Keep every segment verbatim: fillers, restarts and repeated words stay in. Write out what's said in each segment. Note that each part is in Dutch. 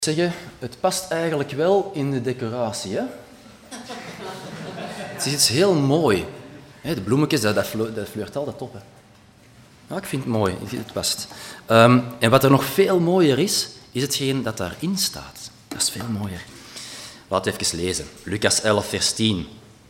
zeggen, het past eigenlijk wel in de decoratie. Hè? Het is iets heel mooi. De bloemetjes, dat, dat, fleurt, dat fleurt altijd op. Hè? Ja, ik vind het mooi, het past. Um, en wat er nog veel mooier is, is hetgeen dat daarin staat. Dat is veel mooier. Laten we even lezen. Lucas elf, vers tien.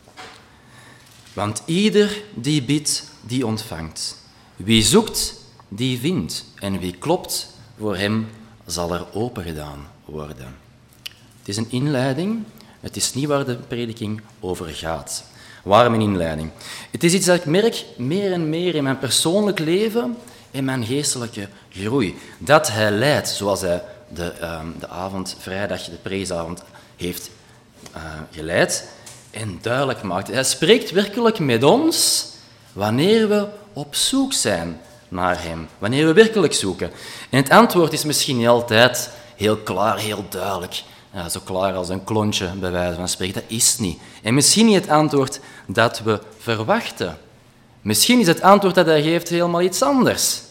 Want ieder die bidt, die ontvangt. Wie zoekt, die vindt. En wie klopt, voor hem zal er opengedaan worden. Het is een inleiding. Het is niet waar de prediking over gaat. Waarom een inleiding? Het is iets dat ik merk meer en meer in mijn persoonlijk leven en mijn geestelijke groei. Dat hij leidt, zoals hij de, uh, de avond, vrijdag, de preesavond heeft uh, geleid en duidelijk maakt. Hij spreekt werkelijk met ons wanneer we op zoek zijn naar hem. Wanneer we werkelijk zoeken. En het antwoord is misschien niet altijd heel klaar, heel duidelijk. Ja, zo klaar als een klontje, bij wijze van spreken. Dat is het niet. En misschien niet het antwoord dat we verwachten. Misschien is het antwoord dat hij geeft helemaal iets anders.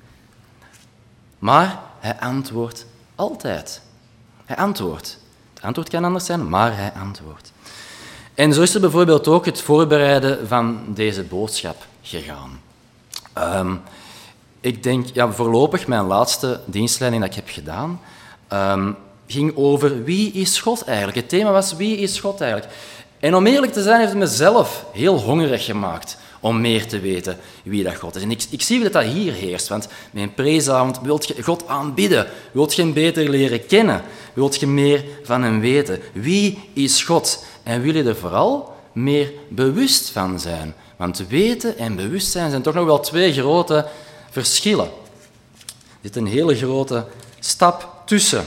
Maar hij antwoordt altijd. Hij antwoordt. Het antwoord kan anders zijn, maar hij antwoordt. En zo is er bijvoorbeeld ook het voorbereiden van deze boodschap gegaan. Um, ik denk, ja, voorlopig mijn laatste dienstleiding dat ik heb gedaan, um, ging over wie is God eigenlijk. Het thema was wie is God eigenlijk. En om eerlijk te zijn heeft het mezelf heel hongerig gemaakt om meer te weten wie dat God is. En ik, ik zie dat dat hier heerst, want met een preesavond wilt je God aanbidden, wilt je hem beter leren kennen, wilt je meer van hem weten. Wie is God? En wil je er vooral meer bewust van zijn? Want weten en bewustzijn zijn toch nog wel twee grote verschillen. Er zit een hele grote stap tussen.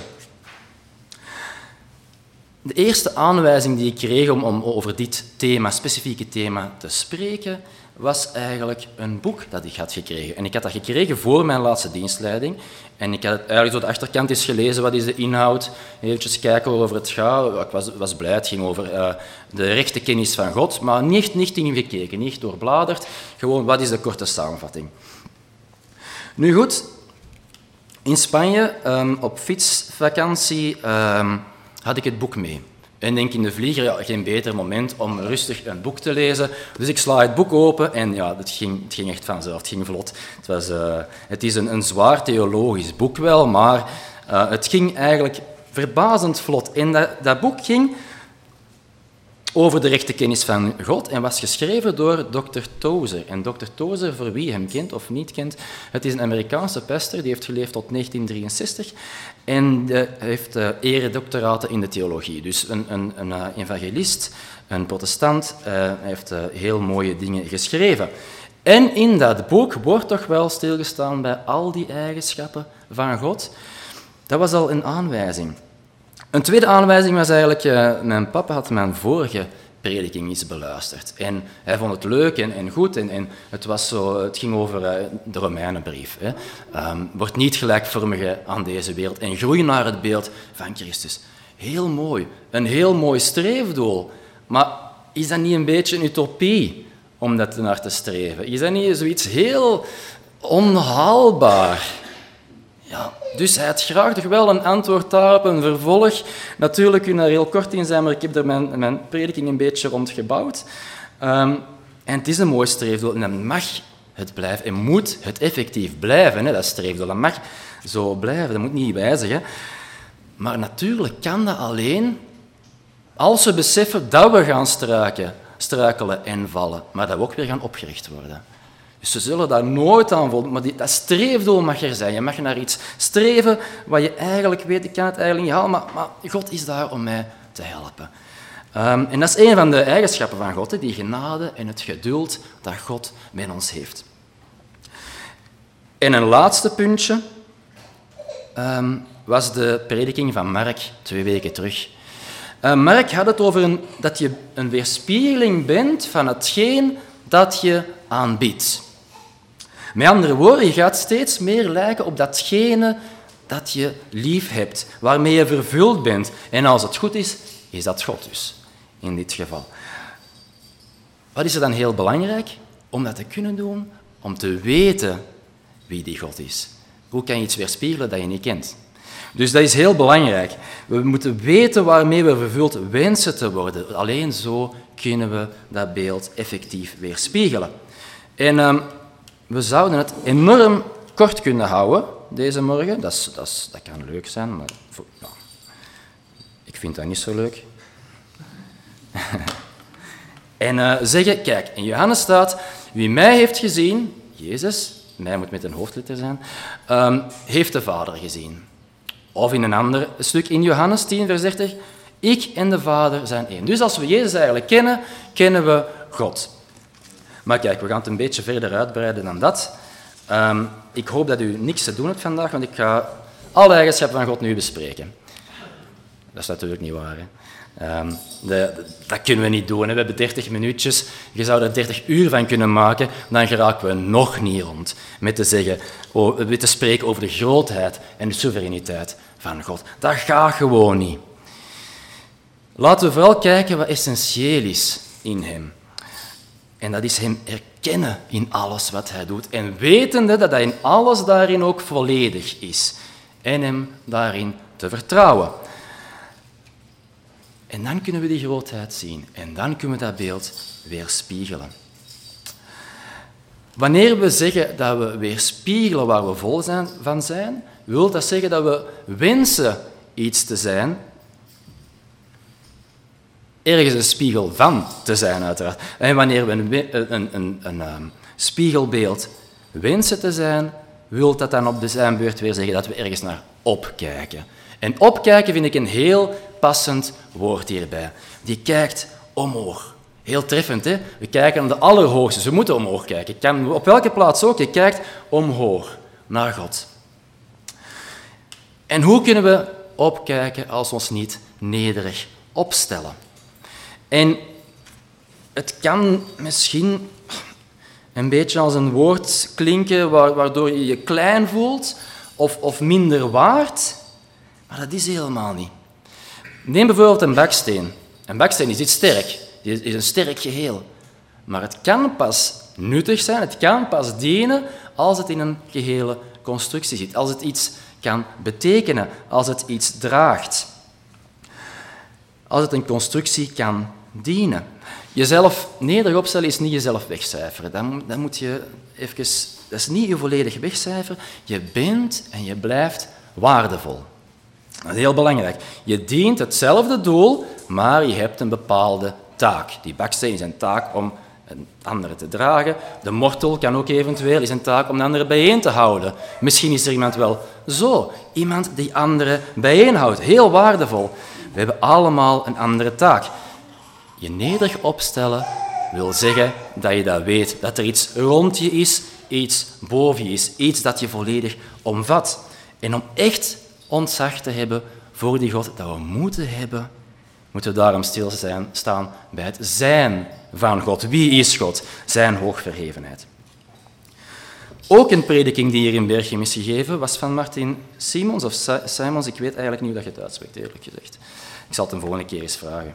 De eerste aanwijzing die ik kreeg om, om over dit thema, specifieke thema te spreken, was eigenlijk een boek dat ik had gekregen. En ik had dat gekregen voor mijn laatste dienstleiding. En ik had het eigenlijk zo de achterkant eens gelezen, wat is de inhoud, eventjes kijken waarover het gaat. Ik was, was blij, het ging over uh, de rechte kennis van God, maar niet, niet ingekeken, niet doorbladerd. Gewoon, wat is de korte samenvatting? Nu goed, in Spanje, um, op fietsvakantie, um, had ik het boek mee. En denk in de vlieger, ja, geen beter moment om rustig een boek te lezen. Dus ik sla het boek open en ja, het ging, het ging echt vanzelf, het ging vlot. Het, was, uh, het is een, een zwaar theologisch boek wel, maar uh, het ging eigenlijk verbazend vlot. En dat, dat boek ging over de rechte kennis van God en was geschreven door dokter Tozer. En dokter Tozer, voor wie hem kent of niet kent, het is een Amerikaanse pastor, die heeft geleefd tot negentien drieënzestig en hij heeft uh, eredoctoraten in de theologie. Dus een, een, een uh, evangelist, een protestant, uh, hij heeft uh, heel mooie dingen geschreven. En in dat boek wordt toch wel stilgestaan bij al die eigenschappen van God. Dat was al een aanwijzing. Een tweede aanwijzing was eigenlijk, uh, mijn papa had mijn vorige prediking eens beluisterd. En hij vond het leuk en, en goed. En, en het, was zo, het ging over uh, de Romeinenbrief. Hè. Um, word niet gelijkvormig aan deze wereld en groei naar het beeld van Christus. Heel mooi. Een heel mooi streefdoel. Maar is dat niet een beetje een utopie om dat naar te streven? Is dat niet zoiets heel onhaalbaar? Ja, dus hij had graag toch wel een antwoord daarop, een vervolg. Natuurlijk kun je er heel kort in zijn, maar ik heb er mijn, mijn prediking een beetje rond gebouwd. Um, en het is een mooi streefdoel en dan mag het blijven en moet het effectief blijven. Hè, dat streefdoel, dat mag zo blijven, dat moet niet wijzigen. Maar natuurlijk kan dat alleen als we beseffen dat we gaan struiken, struikelen en vallen, maar dat we ook weer gaan opgericht worden. Dus ze zullen daar nooit aan voldoen, maar die, dat streefdoel mag er zijn. Je mag naar iets streven wat je eigenlijk weet, ik kan het eigenlijk niet halen, maar, maar God is daar om mij te helpen. Um, en dat is een van de eigenschappen van God, hè, die genade en het geduld dat God met ons heeft. En een laatste puntje um, was de prediking van Mark twee weken terug. Uh, Mark had het over een, dat je een weerspiegeling bent van hetgeen dat je aanbidt. Met andere woorden, je gaat steeds meer lijken op datgene dat je lief hebt, waarmee je vervuld bent. En als het goed is, is dat God dus, in dit geval. Wat is er dan heel belangrijk? Om dat te kunnen doen, om te weten wie die God is. Hoe kan je iets weerspiegelen dat je niet kent? Dus dat is heel belangrijk. We moeten weten waarmee we vervuld wensen te worden. Alleen zo kunnen we dat beeld effectief weerspiegelen. En um, we zouden het enorm kort kunnen houden deze morgen. Dat, is, dat, is, dat kan leuk zijn, maar voor, nou, ik vind dat niet zo leuk. en uh, zeggen, kijk, in Johannes staat, wie mij heeft gezien, Jezus, mij moet met een hoofdletter zijn, um, heeft de Vader gezien. Of in een ander stuk in Johannes tien, vers dertig, ik en de Vader zijn één. Dus als we Jezus eigenlijk kennen, kennen we God. Maar kijk, we gaan het een beetje verder uitbreiden dan dat. Um, ik hoop dat u niks te doen hebt vandaag, want ik ga alle eigenschappen van God nu bespreken. Dat is natuurlijk niet waar, hè. Um, de, de, dat kunnen we niet doen. Hè. We hebben dertig minuutjes. Je zou er dertig uur van kunnen maken, dan geraken we nog niet rond met te, zeggen, oh, met te spreken over de grootheid en de soevereiniteit van God. Dat gaat gewoon niet. Laten we vooral kijken wat essentieel is in hem. En dat is hem erkennen in alles wat hij doet. En wetende dat hij in alles daarin ook volledig is. En hem daarin te vertrouwen. En dan kunnen we die grootheid zien. En dan kunnen we dat beeld weerspiegelen. Wanneer we zeggen dat we weerspiegelen waar we vol zijn, van zijn, wil dat zeggen dat we wensen iets te zijn, ergens een spiegel van te zijn, uiteraard. En wanneer we een, een, een, een, een um, spiegelbeeld wensen te zijn, wil dat dan op de zijn beurt weer zeggen dat we ergens naar opkijken. En opkijken vind ik een heel passend woord hierbij. Die kijkt omhoog. Heel treffend, hè? We kijken naar de Allerhoogste. We moeten omhoog kijken. Kan op welke plaats ook. Je kijkt omhoog naar God. En hoe kunnen we opkijken als we ons niet nederig opstellen? En het kan misschien een beetje als een woord klinken waardoor je je klein voelt of, of minder waard, maar dat is helemaal niet. Neem bijvoorbeeld een baksteen. Een baksteen is iets sterk, het is een sterk geheel. Maar het kan pas nuttig zijn, het kan pas dienen als het in een gehele constructie zit, als het iets kan betekenen, als het iets draagt. Als het een constructie kan dienen. Jezelf nederig opstellen is niet jezelf wegcijferen. Dan, dan moet je even, dat is niet je volledig wegcijferen. Je bent en je blijft waardevol. Dat is heel belangrijk. Je dient hetzelfde doel, maar je hebt een bepaalde taak. Die baksteen is een taak om een andere te dragen. De mortel kan ook eventueel is een taak om de andere bijeen te houden. Misschien is er iemand wel zo. Iemand die anderen bijeenhoudt. Heel waardevol. We hebben allemaal een andere taak. Je nederig opstellen wil zeggen dat je dat weet. Dat er iets rond je is, iets boven je is. Iets dat je volledig omvat. En om echt ontzag te hebben voor die God dat we moeten hebben, moeten we daarom stilstaan bij het zijn van God. Wie is God? Zijn hoogverhevenheid. Ook een prediking die hier in Berchem is gegeven was van Martin Simons, of Simons, ik weet eigenlijk niet hoe dat je het uitspreekt, eerlijk gezegd. Ik zal het een volgende keer eens vragen.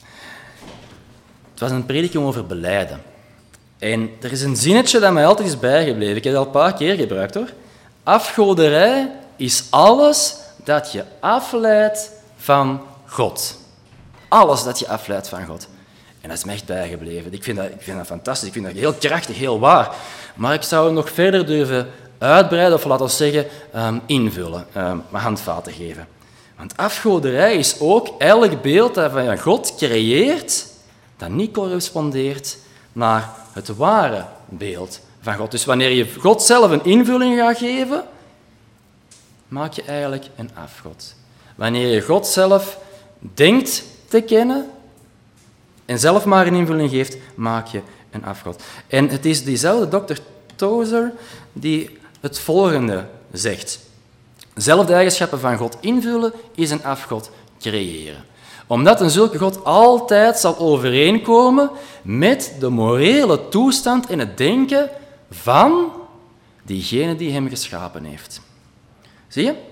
Het was een prediking over belijden. En er is een zinnetje dat mij altijd is bijgebleven. Ik heb het al een paar keer gebruikt, hoor. Afgoderij is alles dat je afleidt van God. Alles dat je afleidt van God. En dat is me echt bijgebleven. Ik vind dat, ik vind dat fantastisch, ik vind dat heel krachtig, heel waar. Maar ik zou het nog verder durven uitbreiden, of laten we zeggen, um, invullen, um, mijn handvaten geven. Want afgoderij is ook elk beeld dat van God creëert, dat niet correspondeert naar het ware beeld van God. Dus wanneer je God zelf een invulling gaat geven, maak je eigenlijk een afgod. Wanneer je God zelf denkt te kennen en zelf maar een invulling geeft, maak je een afgod. En het is diezelfde dokter Tozer die het volgende zegt. Zelfde eigenschappen van God invullen is een afgod creëren. Omdat een zulke God altijd zal overeenkomen met de morele toestand en het denken van diegene die hem geschapen heeft. Zie je?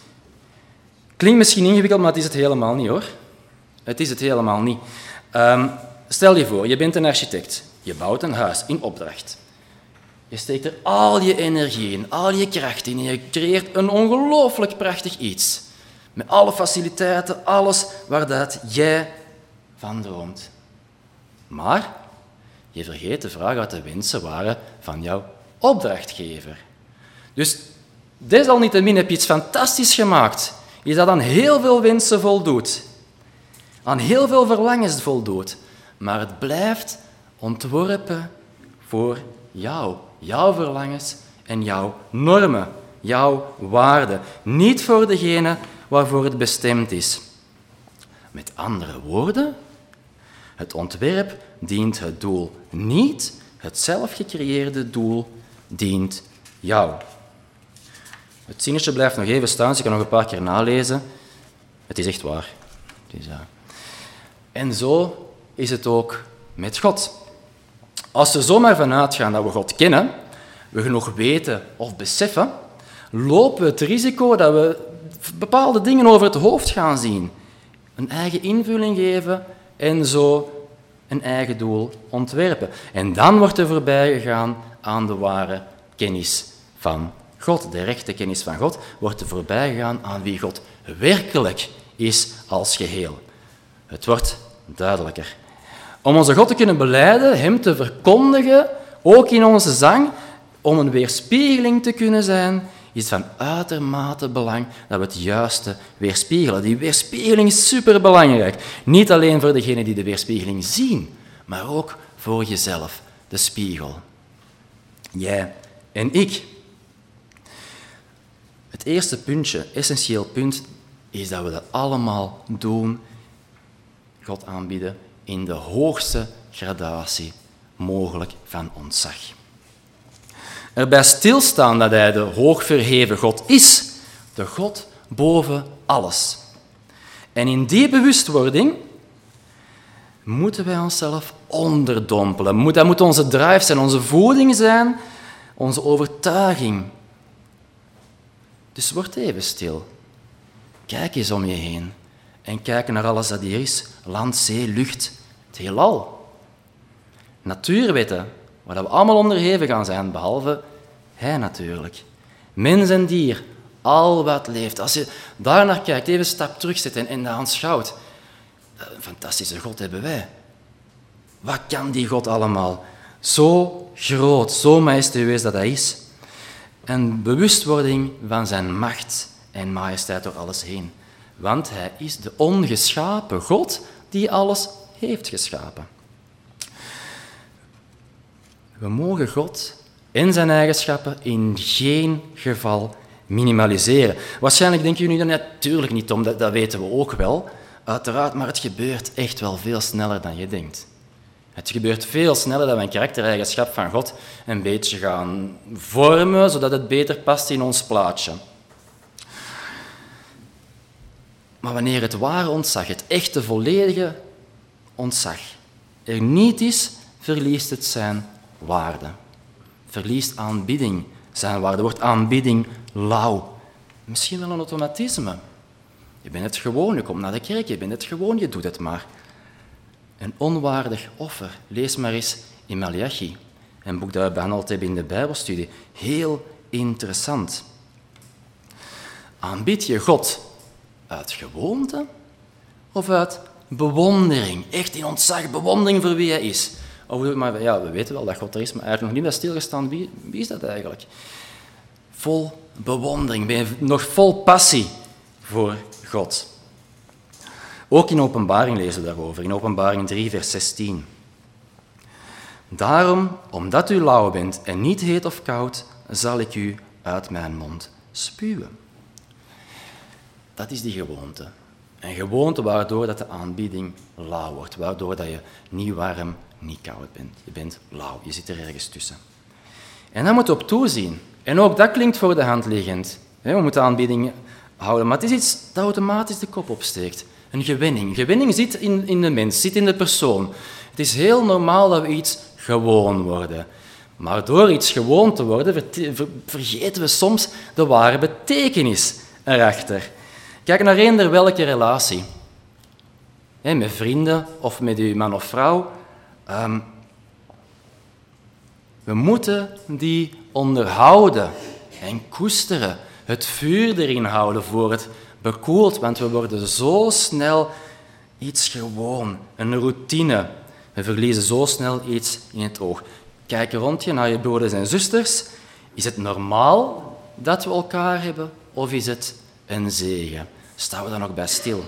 Klinkt misschien ingewikkeld, maar het is het helemaal niet, hoor. Het is het helemaal niet. Um, stel je voor, je bent een architect. Je bouwt een huis in opdracht. Je steekt er al je energie in, al je kracht in en je creëert een ongelooflijk prachtig iets. Met alle faciliteiten, alles waar dat jij van droomt. Maar je vergeet de vraag wat de wensen waren van jouw opdrachtgever. Dus desalniettemin heb je iets fantastisch gemaakt. Je dat aan heel veel wensen voldoet. Aan heel veel verlangens voldoet. Maar het blijft ontworpen voor jou. Jouw verlangens en jouw normen. Jouw waarden. Niet voor degene waarvoor het bestemd is. Met andere woorden, het ontwerp dient het doel niet. Het zelf gecreëerde doel dient jou. Het zinnetje blijft nog even staan, dus je kan nog een paar keer nalezen. Het is echt waar. Het is, uh... En zo is het ook met God. Als we zomaar vanuit gaan dat we God kennen, we genoeg weten of beseffen, lopen we het risico dat we bepaalde dingen over het hoofd gaan zien. Een eigen invulling geven en zo een eigen doel ontwerpen. En dan wordt er voorbij gegaan aan de ware kennis van God. De rechte kennis van God wordt er voorbij gegaan aan wie God werkelijk is als geheel. Het wordt duidelijker. Om onze God te kunnen belijden, hem te verkondigen, ook in onze zang, om een weerspiegeling te kunnen zijn, is van uitermate belang dat we het juiste weerspiegelen. Die weerspiegeling is superbelangrijk. Niet alleen voor degenen die de weerspiegeling zien, maar ook voor jezelf, de spiegel. Jij en ik. Het eerste puntje, essentieel punt, is dat we dat allemaal doen, God aanbieden, in de hoogste gradatie mogelijk van ontzag. Erbij stilstaan dat hij de hoogverheven God is, de God boven alles. En in die bewustwording moeten wij onszelf onderdompelen. Dat moet onze drive zijn, onze voeding zijn, onze overtuiging. Dus word even stil. Kijk eens om je heen. En kijk naar alles dat hier is. Land, zee, lucht, het heelal. Natuurwetten, waar we allemaal onderhevig gaan zijn, behalve hij natuurlijk. Mens en dier, al wat leeft. Als je daar naar kijkt, even een stap terugzet en, en aanschouwt. Een fantastische God hebben wij. Wat kan die God allemaal? Zo groot, zo majestueus dat hij is. Een bewustwording van zijn macht en majesteit door alles heen. Want hij is de ongeschapen God die alles heeft geschapen. We mogen God en zijn eigenschappen in geen geval minimaliseren. Waarschijnlijk denken jullie er natuurlijk niet om, dat, dat weten we ook wel, uiteraard, maar het gebeurt echt wel veel sneller dan je denkt. Het gebeurt veel sneller dat we een karaktereigenschap van God een beetje gaan vormen, zodat het beter past in ons plaatje. Maar wanneer het ware ontzag, het echte, volledige ontzag, er niet is, verliest het zijn waarde. Verliest aanbidding zijn waarde, wordt aanbidding lauw. Misschien wel een automatisme. Je bent het gewoon, je komt naar de kerk, je bent het gewoon, je doet het maar. Een onwaardig offer. Lees maar eens in Malachi, een boek dat we behandeld hebben in de Bijbelstudie. Heel interessant. Aanbid je God uit gewoonte of uit bewondering? Echt in ontzag, bewondering voor wie hij is. Of, maar ja, we weten wel dat God er is, maar eigenlijk nog niet bij stilgestaan. Wie, wie is dat eigenlijk? Vol bewondering, ben je nog vol passie voor God. Ook in Openbaring lezen we daarover, in Openbaring drie, vers zestien. Daarom, omdat u lauw bent en niet heet of koud, zal ik u uit mijn mond spuwen. Dat is die gewoonte. Een gewoonte waardoor dat de aanbieding lauw wordt, waardoor dat je niet warm, niet koud bent. Je bent lauw, je zit er ergens tussen. En daar moeten we op toezien. En ook dat klinkt voor de hand liggend. We moeten aanbieding houden, maar het is iets dat automatisch de kop opsteekt. Een gewenning. Gewenning zit in, in de mens, zit in de persoon. Het is heel normaal dat we iets gewoon worden. Maar door iets gewoon te worden, vergeten we soms de ware betekenis erachter. Kijk naar eender welke relatie. Met vrienden of met uw man of vrouw. Um, we moeten die onderhouden en koesteren. Het vuur erin houden voor het Bekoeld, want we worden zo snel iets gewoon, een routine. We verliezen zo snel iets in het oog. Kijk rond je naar je broeders en zusters. Is het normaal dat we elkaar hebben of is het een zegen? Staan we daar nog bij stil?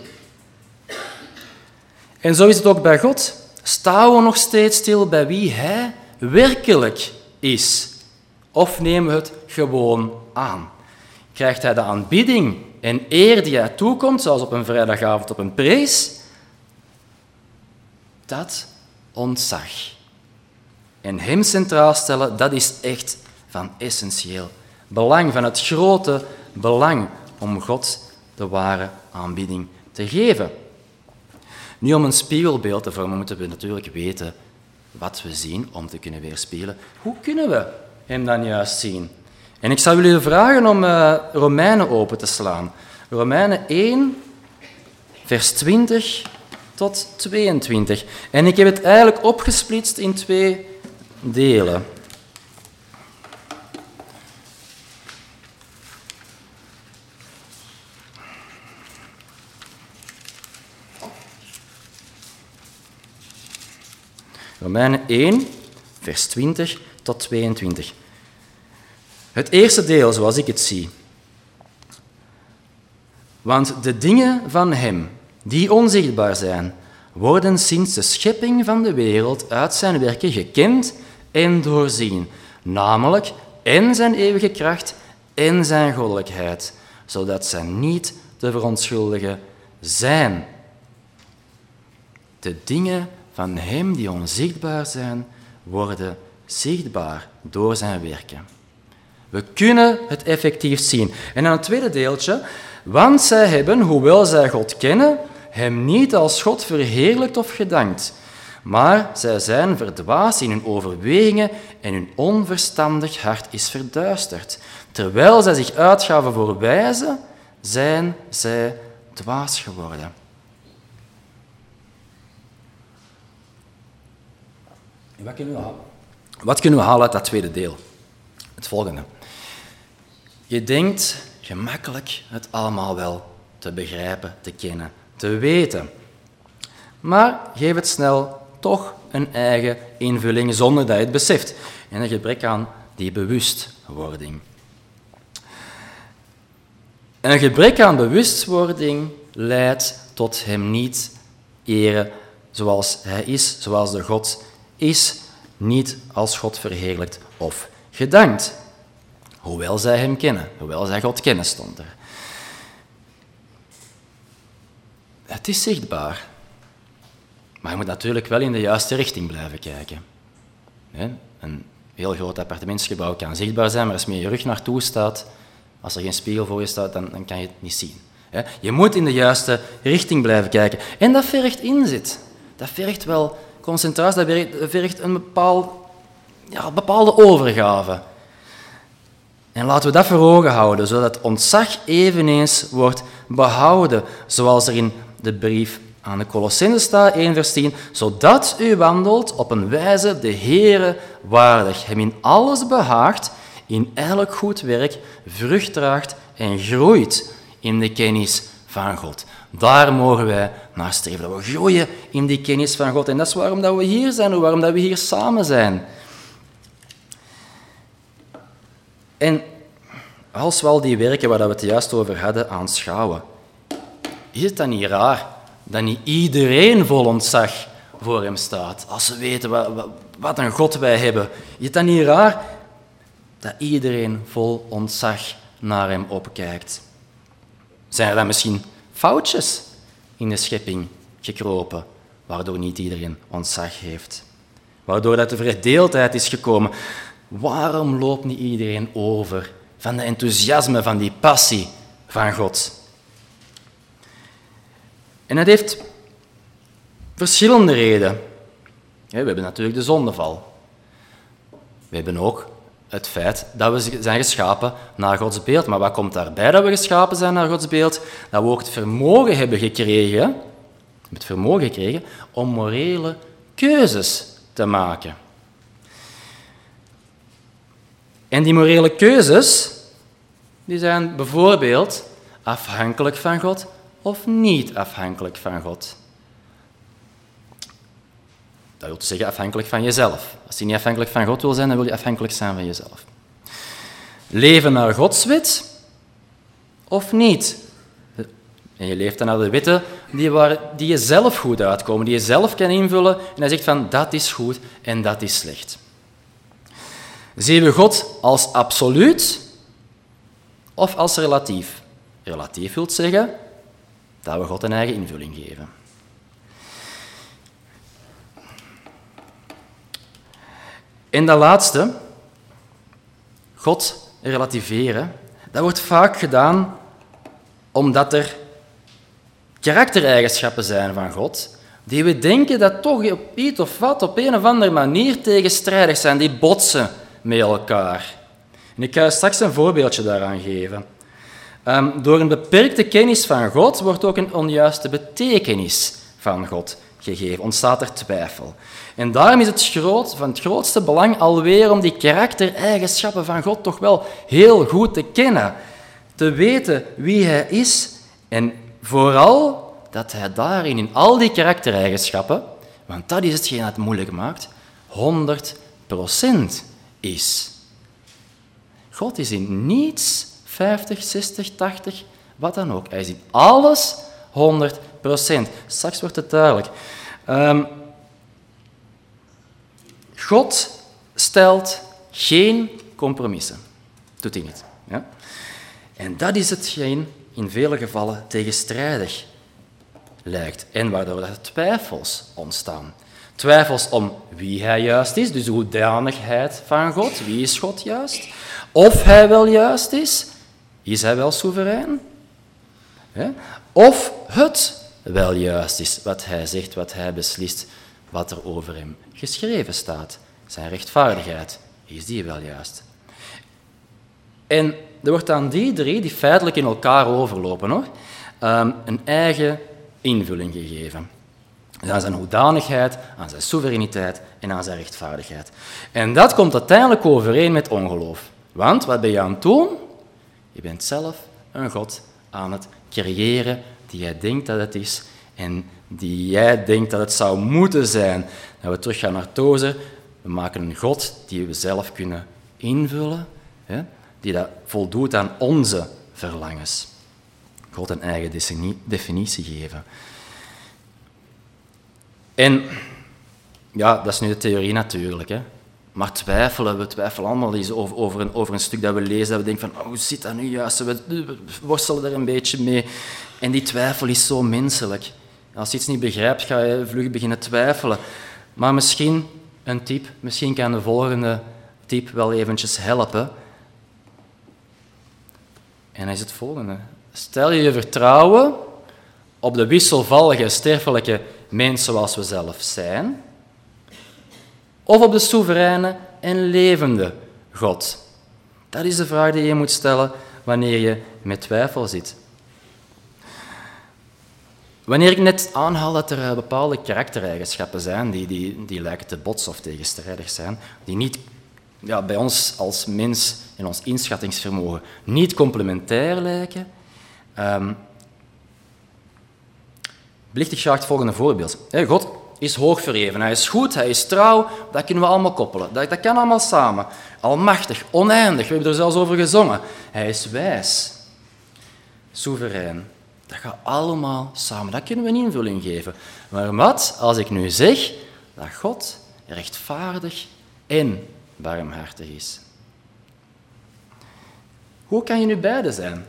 En zo is het ook bij God. Staan we nog steeds stil bij wie Hij werkelijk is? Of nemen we het gewoon aan? Krijgt Hij de aanbidding en eer die Hij toekomt, zoals op een vrijdagavond op een prees? Dat ontzag. En Hem centraal stellen, dat is echt van essentieel belang, van het grote belang om God de ware aanbidding te geven. Nu, om een spiegelbeeld te vormen, moeten we natuurlijk weten wat we zien om te kunnen weerspiegelen. Hoe kunnen we Hem dan juist zien? En ik zou jullie vragen om uh, Romeinen open te slaan. Romeinen één, vers twintig tot tweeëntwintig. En ik heb het eigenlijk opgesplitst in twee delen. Romeinen één, vers twintig tot tweeëntwintig. Het eerste deel, zoals ik het zie. Want de dingen van Hem, die onzichtbaar zijn, worden sinds de schepping van de wereld uit zijn werken gekend en doorzien, namelijk en zijn eeuwige kracht en zijn goddelijkheid, zodat zij niet te verontschuldigen zijn. De dingen van Hem die onzichtbaar zijn, worden zichtbaar door zijn werken. We kunnen het effectief zien. En dan het tweede deeltje. Want zij hebben, hoewel zij God kennen, Hem niet als God verheerlijkt of gedankt. Maar zij zijn verdwaasd in hun overwegingen en hun onverstandig hart is verduisterd. Terwijl zij zich uitgaven voor wijzen, zijn zij dwaas geworden. Wat kunnen we halen? Wat kunnen we halen uit dat tweede deel? Het volgende. Je denkt gemakkelijk het allemaal wel te begrijpen, te kennen, te weten. Maar geef het snel toch een eigen invulling zonder dat je het beseft. En een gebrek aan die bewustwording. En een gebrek aan bewustwording leidt tot Hem niet eren zoals Hij is, zoals de God is, niet als God verheerlijkt of gedankt. Hoewel zij Hem kennen, hoewel zij God kennen, stond er. Het is zichtbaar, maar je moet natuurlijk wel in de juiste richting blijven kijken. Een heel groot appartementsgebouw kan zichtbaar zijn, maar als je met je rug naartoe staat, als er geen spiegel voor je staat, dan, dan kan je het niet zien. Je moet in de juiste richting blijven kijken. En dat vergt inzet. Dat vergt wel concentratie, dat vergt een bepaald, ja, bepaalde overgave. En laten we dat voor ogen houden, zodat ontzag eveneens wordt behouden, zoals er in de brief aan de Colossenzen staat, één vers tien, zodat u wandelt op een wijze de Heere waardig, Hem in alles behaagt, in elk goed werk vrucht draagt en groeit in de kennis van God. Daar mogen wij naar streven, dat we groeien in die kennis van God. En dat is waarom dat we hier zijn, waarom dat we hier samen zijn. En als we al die werken waar we het juist over hadden aanschouwen, is het dan niet raar dat niet iedereen vol ontzag voor Hem staat? Als ze weten wat, wat een God wij hebben, is het dan niet raar dat iedereen vol ontzag naar Hem opkijkt? Zijn er dan misschien foutjes in de schepping gekropen, waardoor niet iedereen ontzag heeft? Waardoor dat de verdeeldheid is gekomen? Waarom loopt niet iedereen over van de enthousiasme, van die passie van God? En dat heeft verschillende redenen. We hebben natuurlijk de zondeval. We hebben ook het feit dat we zijn geschapen naar Gods beeld. Maar wat komt daarbij dat we geschapen zijn naar Gods beeld? Dat we ook het vermogen hebben gekregen, het vermogen gekregen om morele keuzes te maken. En die morele keuzes, die zijn bijvoorbeeld afhankelijk van God of niet afhankelijk van God? Dat wil zeggen afhankelijk van jezelf. Als je niet afhankelijk van God wil zijn, dan wil je afhankelijk zijn van jezelf. Leven naar Gods wet of niet? En je leeft dan naar de wetten die, waar, die je zelf goed uitkomen, die je zelf kan invullen. En hij zegt van, dat is goed en dat is slecht. Zien we God als absoluut of als relatief? Relatief wil zeggen dat we God een eigen invulling geven. En dat laatste, God relativeren, dat wordt vaak gedaan omdat er karaktereigenschappen zijn van God, die we denken dat toch op iets of wat op een of andere manier tegenstrijdig zijn, die botsen met elkaar. En ik ga je straks een voorbeeldje daaraan geven. Um, door een beperkte kennis van God wordt ook een onjuiste betekenis van God gegeven, ontstaat er twijfel. En daarom is het groot, van het grootste belang alweer om die karaktereigenschappen van God toch wel heel goed te kennen, te weten wie hij is en vooral dat hij daarin, in al die karaktereigenschappen, want dat is hetgeen dat het moeilijk maakt, honderd procent is. God is in niets vijftig, zestig, tachtig, wat dan ook. Hij is in alles honderd procent. Straks wordt het duidelijk. Um, God stelt geen compromissen. Doet hij niet. Ja? En dat is hetgeen in vele gevallen tegenstrijdig lijkt en waardoor er twijfels ontstaan. Twijfels om wie hij juist is, dus de hoedanigheid van God. Wie is God juist? Of hij wel juist is. Is hij wel soeverein? Ja? Of het wel juist is, wat hij zegt, wat hij beslist, wat er over hem geschreven staat. Zijn rechtvaardigheid, is die wel juist? En er wordt aan die drie, die feitelijk in elkaar overlopen, hoor, een eigen invulling gegeven. Dus aan zijn hoedanigheid, aan zijn soevereiniteit en aan zijn rechtvaardigheid. En dat komt uiteindelijk overeen met ongeloof. Want wat ben je aan het doen? Je bent zelf een God aan het creëren die jij denkt dat het is en die jij denkt dat het zou moeten zijn. Dat we teruggaan naar Tozer, we maken een God die we zelf kunnen invullen, hè, die dat voldoet aan onze verlangens. God een eigen definitie geven. En ja, dat is nu de theorie natuurlijk, hè. Maar twijfelen, we twijfelen allemaal eens over, over, een, over een stuk dat we lezen, dat we denken van, oh, hoe zit dat nu juist? We, we worstelen er een beetje mee. En die twijfel is zo menselijk. Als je iets niet begrijpt, ga je vlug beginnen twijfelen. Maar misschien een tip, misschien kan de volgende tip wel eventjes helpen. En dat is het volgende. Stel je je vertrouwen op de wisselvallige, sterfelijke mens zoals we zelf zijn, of op de soevereine en levende God? Dat is de vraag die je moet stellen wanneer je met twijfel zit. Wanneer ik net aanhaal dat er bepaalde karaktereigenschappen zijn die, die, die lijken te botsen of tegenstrijdig zijn, die niet, ja, bij ons als mens en ons inschattingsvermogen niet complementair lijken, um, belicht ik graag het volgende voorbeeld. God is hoog verheven, hij is goed, hij is trouw, dat kunnen we allemaal koppelen. Dat, dat kan allemaal samen. Almachtig, oneindig, we hebben er zelfs over gezongen. Hij is wijs, soeverein. Dat gaat allemaal samen, dat kunnen we een invulling geven. Maar wat als ik nu zeg dat God rechtvaardig en barmhartig is? Hoe kan je nu beide zijn?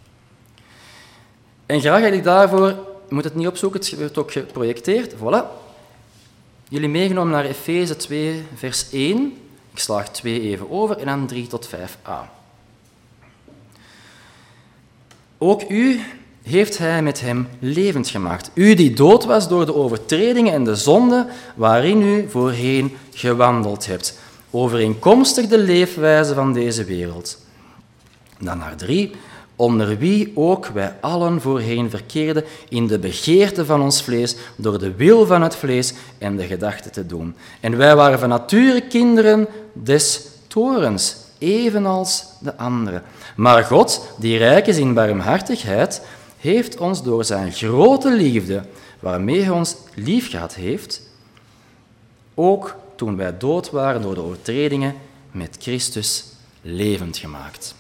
En graag heb ik daarvoor, je moet het niet opzoeken, het wordt ook geprojecteerd, voilà. Jullie meegenomen naar Efeze twee, vers één. Ik slaag twee even over en dan drie tot vijf a. Ook u heeft hij met hem levend gemaakt. U die dood was door de overtredingen en de zonden waarin u voorheen gewandeld hebt, overeenkomstig de leefwijze van deze wereld. Dan naar drie. Onder wie ook wij allen voorheen verkeerden in de begeerte van ons vlees, door de wil van het vlees en de gedachten te doen. En wij waren van nature kinderen des toorns, evenals de anderen. Maar God, die rijk is in barmhartigheid, heeft ons door zijn grote liefde, waarmee hij ons liefgehad heeft, ook toen wij dood waren door de overtredingen, met Christus levend gemaakt.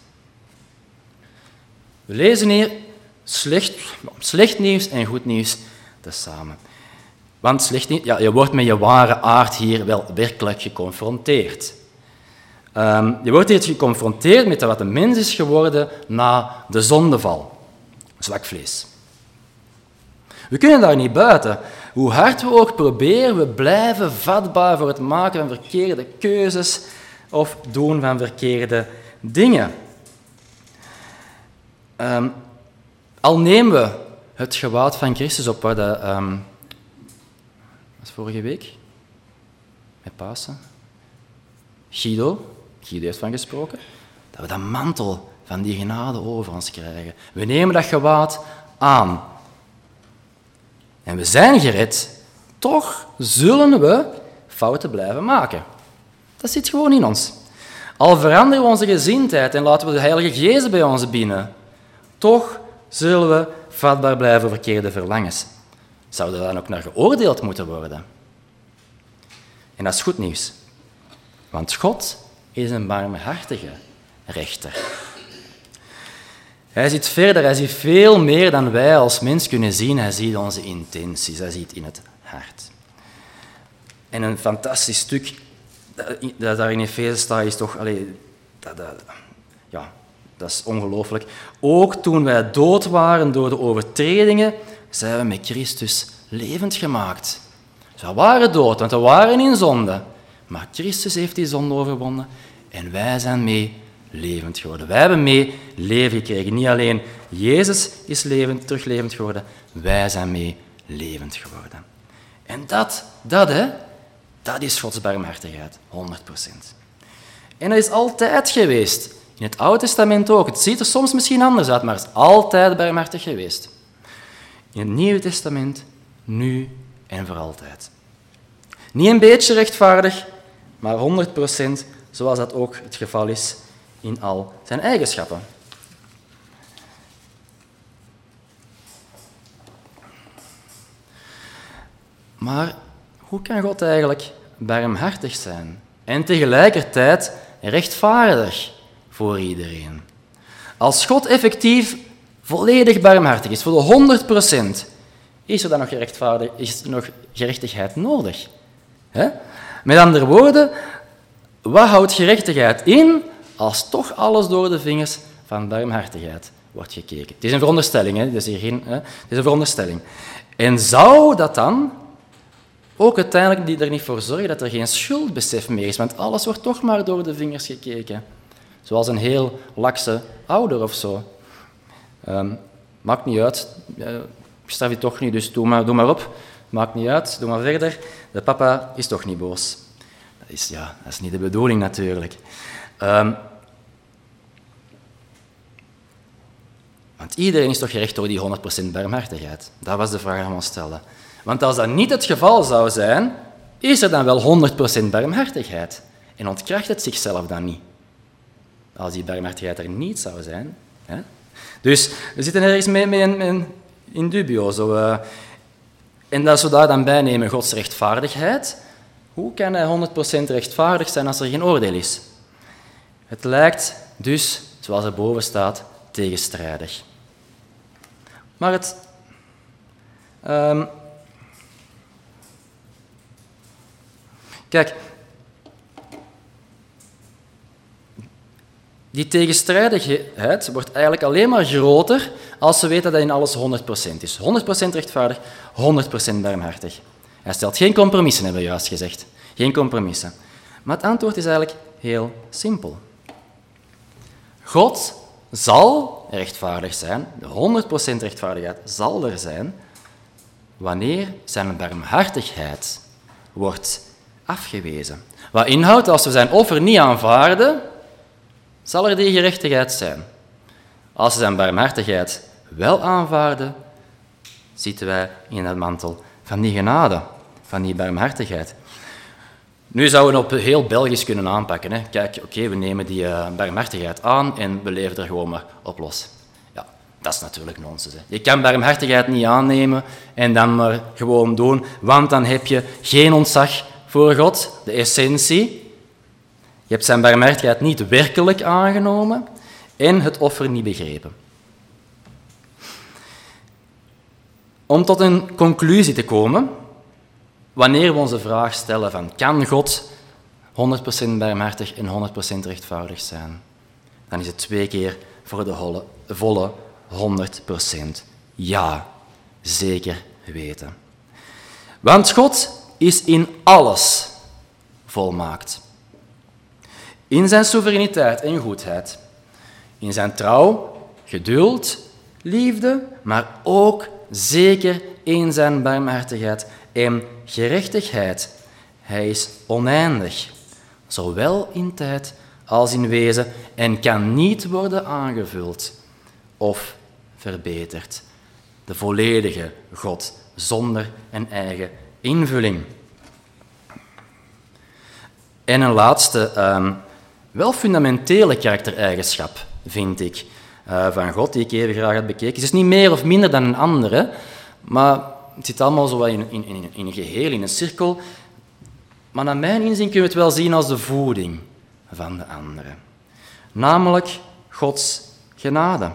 We lezen hier slecht, slecht nieuws en goed nieuws tezamen. Want slecht nieuws, ja, je wordt met je ware aard hier wel werkelijk geconfronteerd. Um, je wordt hier geconfronteerd met wat de mens is geworden na de zondeval. Zwak vlees. We kunnen daar niet buiten. Hoe hard we ook proberen, we blijven vatbaar voor het maken van verkeerde keuzes of doen van verkeerde dingen. Um, al nemen we het gewaad van Christus op, waar de, um, was vorige week? Met Pasen? Guido, Guido heeft van gesproken, dat we dat mantel van die genade over ons krijgen. We nemen dat gewaad aan. En we zijn gered, toch zullen we fouten blijven maken. Dat zit gewoon in ons. Al veranderen we onze gezindheid en laten we de Heilige Geest bij ons binnen, toch zullen we vatbaar blijven voor verkeerde verlangens. Zouden we dan ook naar geoordeeld moeten worden? En dat is goed nieuws. Want God is een barmhartige rechter. Hij ziet verder, hij ziet veel meer dan wij als mens kunnen zien. Hij ziet onze intenties, hij ziet in het hart. En een fantastisch stuk dat daar in Efeze staat, is toch... Allee, dat, dat, ja, dat is ongelooflijk. Ook toen wij dood waren door de overtredingen, zijn we met Christus levend gemaakt. Dus we waren dood, want we waren in zonde. Maar Christus heeft die zonde overwonnen en wij zijn mee levend geworden. Wij hebben mee leven gekregen. Niet alleen Jezus is levend, terug levend geworden, wij zijn mee levend geworden. En dat, dat, hè, dat is Gods barmhartigheid, honderd procent. En dat is altijd geweest. In het Oude Testament ook. Het ziet er soms misschien anders uit, maar het is altijd barmhartig geweest. In het Nieuwe Testament, nu en voor altijd. Niet een beetje rechtvaardig, maar honderd procent, zoals dat ook het geval is in al zijn eigenschappen. Maar hoe kan God eigenlijk barmhartig zijn en tegelijkertijd rechtvaardig voor iedereen? Als God effectief volledig barmhartig is, voor de honderd procent, is er dan nog, rechtvaardig, is er nog gerechtigheid nodig? He? Met andere woorden, wat houdt gerechtigheid in als toch alles door de vingers van barmhartigheid wordt gekeken? Het is een veronderstelling, hè? Dus hier geen, hè? Het is een veronderstelling. En zou dat dan ook uiteindelijk er niet voor zorgen dat er geen schuldbesef meer is? Want alles wordt toch maar door de vingers gekeken. Zoals een heel lakse ouder of zo. Um, maakt niet uit, uh, ik straf je toch niet, dus doe maar, doe maar op. Maakt niet uit, doe maar verder. De papa is toch niet boos. Dat is, ja, dat is niet de bedoeling natuurlijk. Um, want iedereen is toch gerecht door die honderd procent barmhartigheid? Dat was de vraag die we ons stelden. Want als dat niet het geval zou zijn, is er dan wel honderd procent barmhartigheid? En ontkracht het zichzelf dan niet? Als die barmhartigheid er niet zou zijn. Hè? Dus we zitten ergens mee, mee in, in, in dubio. Zo, uh, en dat we daar dan bij nemen Gods rechtvaardigheid. Hoe kan hij honderd procent rechtvaardig zijn als er geen oordeel is? Het lijkt dus, zoals er boven staat, tegenstrijdig. Maar het... Um, kijk... Die tegenstrijdigheid wordt eigenlijk alleen maar groter als ze weten dat in alles honderd procent is. honderd procent rechtvaardig, honderd procent barmhartig. Hij stelt geen compromissen, hebben we juist gezegd. Geen compromissen. Maar het antwoord is eigenlijk heel simpel. God zal rechtvaardig zijn, de honderd procent rechtvaardigheid zal er zijn, wanneer zijn barmhartigheid wordt afgewezen. Wat inhoudt, als we zijn offer niet aanvaarden, zal er die gerechtigheid zijn. Als we zijn barmhartigheid wel aanvaarden, zitten wij in het mantel van die genade, van die barmhartigheid. Nu zouden we het op heel Belgisch kunnen aanpakken. Hè. Kijk, oké, okay, we nemen die uh, barmhartigheid aan en we leven er gewoon maar op los. Ja, dat is natuurlijk nonsens. Hè. Je kan barmhartigheid niet aannemen en dan maar gewoon doen, want dan heb je geen ontzag voor God, de essentie. Je hebt zijn barmhartigheid niet werkelijk aangenomen en het offer niet begrepen. Om tot een conclusie te komen, wanneer we onze vraag stellen van kan God honderd procent barmhartig en honderd procent rechtvaardig zijn, dan is het twee keer voor de volle, volle honderd procent ja, zeker weten. Want God is in alles volmaakt. In zijn soevereiniteit en goedheid, in zijn trouw, geduld, liefde, maar ook zeker in zijn barmhartigheid en gerechtigheid. Hij is oneindig, zowel in tijd als in wezen, en kan niet worden aangevuld of verbeterd. De volledige God, zonder een eigen invulling. En een laatste, um, wel fundamentele karaktereigenschap, vind ik, uh, van God, die ik even graag had bekeken. Het is niet meer of minder dan een andere, maar het zit allemaal zo in, in, in, in een geheel, in een cirkel. Maar naar mijn inzien kunnen we het wel zien als de voeding van de andere. Namelijk Gods genade.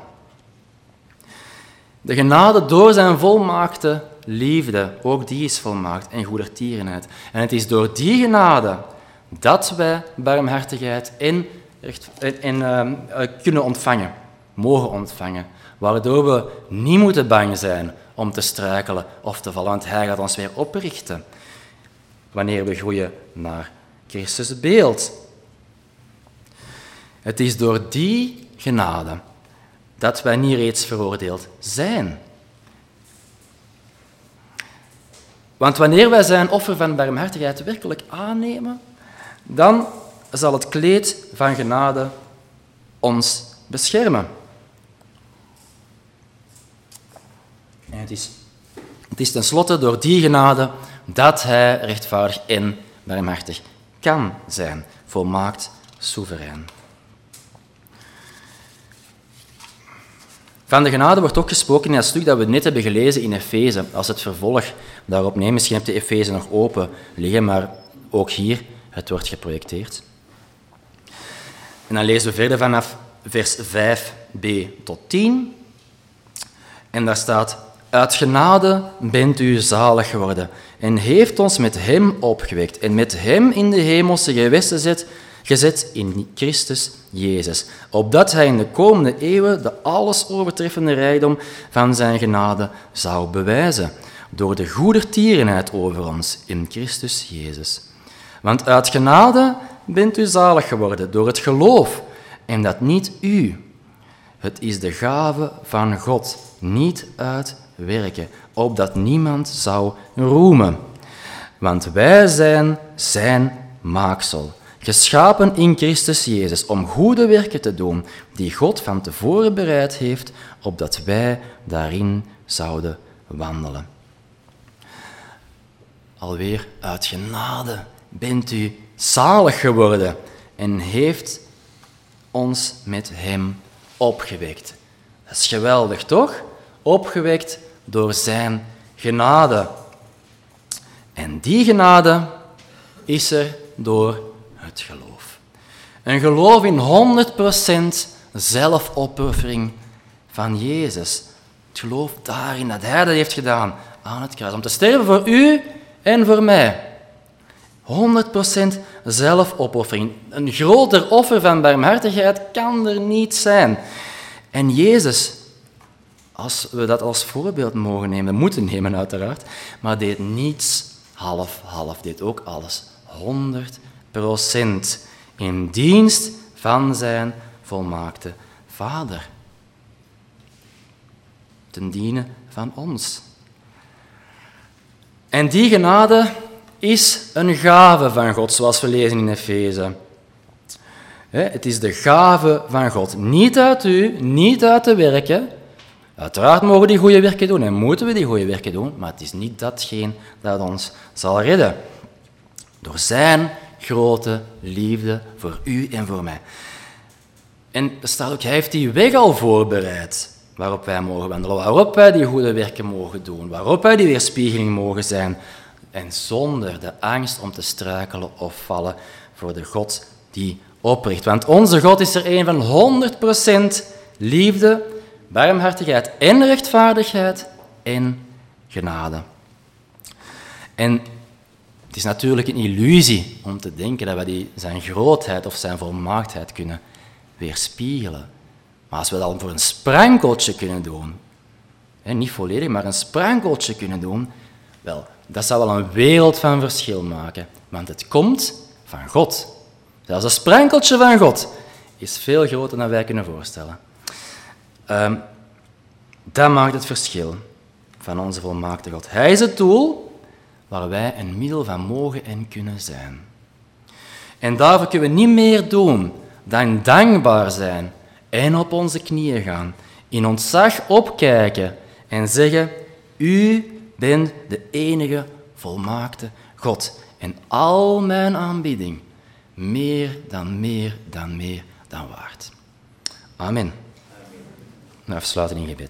De genade door zijn volmaakte liefde, ook die is volmaakt, en goedertierenheid. En het is door die genade dat wij barmhartigheid en, recht, en, en uh, kunnen ontvangen, mogen ontvangen, waardoor we niet moeten bang zijn om te struikelen of te vallen, want hij gaat ons weer oprichten wanneer we groeien naar Christus beeld. Het is door die genade dat wij niet reeds veroordeeld zijn. Want wanneer wij zijn offer van barmhartigheid werkelijk aannemen, dan zal het kleed van genade ons beschermen. En het is, het is tenslotte door die genade dat hij rechtvaardig en barmhartig kan zijn, volmaakt soeverein. Van de genade wordt ook gesproken in het stuk dat we net hebben gelezen in Efeze, als het vervolg daarop neemt. Misschien heb je Efeze nog open liggen, maar ook hier, het wordt geprojecteerd. En dan lezen we verder vanaf vers vijf b tot tien. En daar staat: uit genade bent u zalig geworden en heeft ons met hem opgewekt en met hem in de hemelse gewesten gezet, gezet in Christus Jezus, opdat hij in de komende eeuwen de alles overtreffende rijkdom van zijn genade zou bewijzen, door de goedertierenheid over ons in Christus Jezus. Want uit genade bent u zalig geworden door het geloof, en dat niet u. Het is de gave van God, niet uit werken, opdat niemand zou roemen. Want wij zijn zijn maaksel, geschapen in Christus Jezus, om goede werken te doen, die God van tevoren bereid heeft, opdat wij daarin zouden wandelen. Alweer, uit genade bent u zalig geworden en heeft ons met hem opgewekt. Dat is geweldig, toch? Opgewekt door zijn genade. En die genade is er door het geloof. Een geloof in honderd procent zelfopoffering van Jezus. Het geloof daarin dat hij dat heeft gedaan aan het kruis. Om te sterven voor u en voor mij. honderd procent zelfopoffering. Een groter offer van barmhartigheid kan er niet zijn. En Jezus, als we dat als voorbeeld mogen nemen, moeten nemen uiteraard, maar deed niets half-half, deed ook alles. honderd procent in dienst van zijn volmaakte Vader. Ten diene van ons. En die genade is een gave van God, zoals we lezen in Efeze. Het is de gave van God. Niet uit u, niet uit de werken. Uiteraard mogen we die goede werken doen en moeten we die goede werken doen, maar het is niet datgene dat ons zal redden. Door zijn grote liefde voor u en voor mij. En er staat ook, hij heeft die weg al voorbereid waarop wij mogen wandelen, waarop wij die goede werken mogen doen, waarop wij die weerspiegeling mogen zijn. En zonder de angst om te struikelen of vallen voor de God die opricht. Want onze God is er een van honderd procent liefde, barmhartigheid en rechtvaardigheid en genade. En het is natuurlijk een illusie om te denken dat we die, zijn grootheid of zijn volmaaktheid kunnen weerspiegelen. Maar als we dat voor een sprankeltje kunnen doen, hè, niet volledig, maar een sprankeltje kunnen doen, wel, dat zou wel een wereld van verschil maken. Want het komt van God. Zelfs een sprankeltje van God is veel groter dan wij kunnen voorstellen. Um, dat maakt het verschil van onze volmaakte God. Hij is het doel waar wij een middel van mogen en kunnen zijn. En daarvoor kunnen we niet meer doen dan dankbaar zijn en op onze knieën gaan, in ontzag opkijken en zeggen, u bent de enige volmaakte God. En al mijn aanbidding, meer dan meer dan meer dan waard. Amen. Nou, afsluiten in gebed.